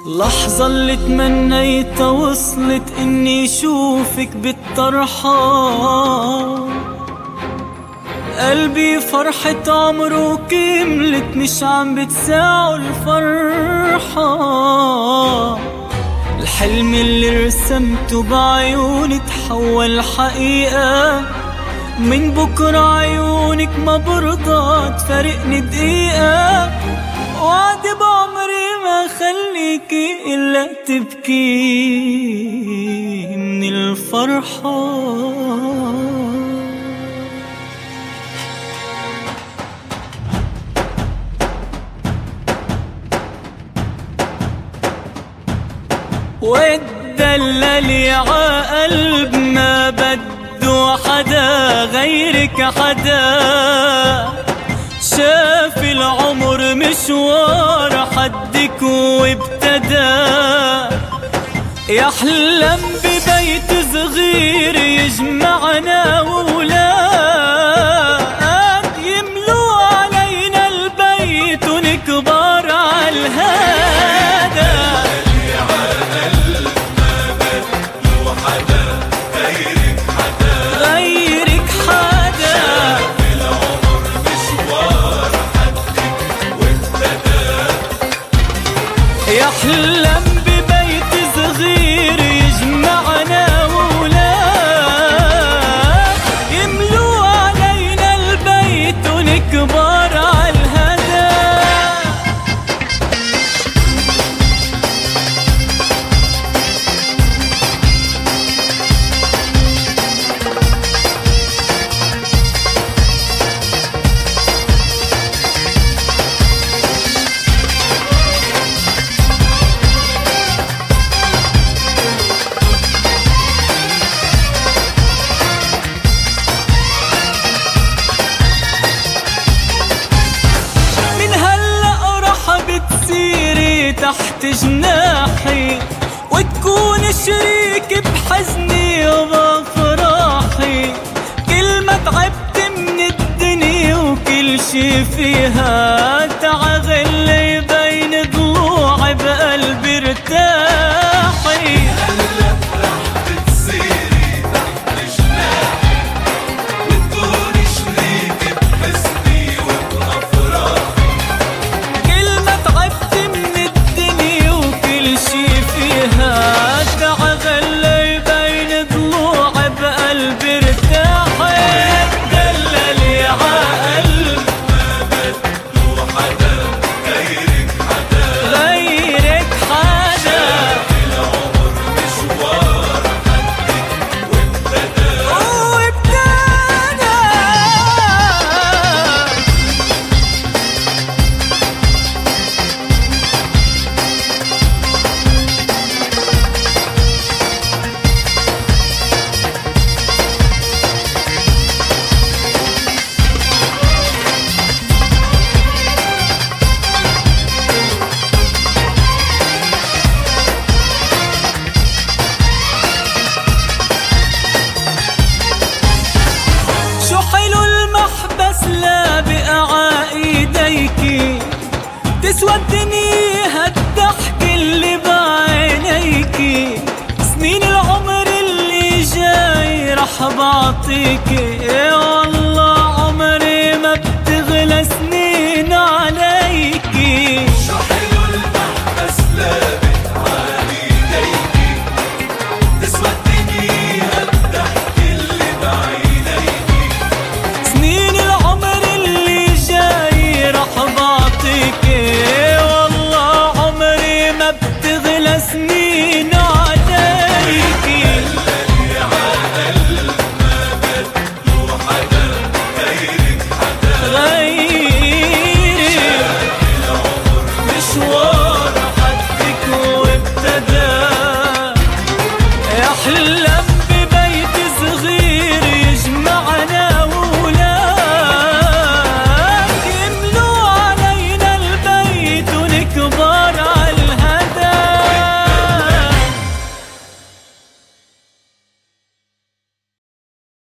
لحظة اللي تمنيتها وصلت اني شوفك بالطرحة، قلبي فرحة عمره كملت مش عم بتساعه الفرحة. الحلم اللي رسمته بعيوني تحول حقيقة، من بكرة عيونك ما برضى تفارقني دقيقة. وعد بعمري ما خليكي إلا تبكي من الفرحة. واتدللي عقلب ما بده حدا غيرك، حدا شاف العمر مشوار حدك وابتدى. يحلم ببيت صغير يجمعنا وولاد، يملوا علينا البيت ونكبر عالهذا. يحلم ببيت صغير يجمعنا وولاد، يملوا علينا البيت ونكبر عالهدى. تحت جناحي وتكون شريك بحزني وبفراحي، كل ما تعبت من الدنيا وكل شي فيها تعغلي بين ضلوعي بقلبي ارتاحي. هلا رح بتصيري تحت جناحي وتكون شريك بحزني وبأفراحي، كل ما تعبت تعغلي بين ضلوعي بقلبي ارتاحي. دللي عقلب ما بده حدا غيرك، حدا غيرك، حدا شاف العمر مشوار حدك وابتدى. لا بقى ايديكي تسوى الدنيا هالضحك اللي بعينيكي، سنين العمر اللي جاي رح بعطيكي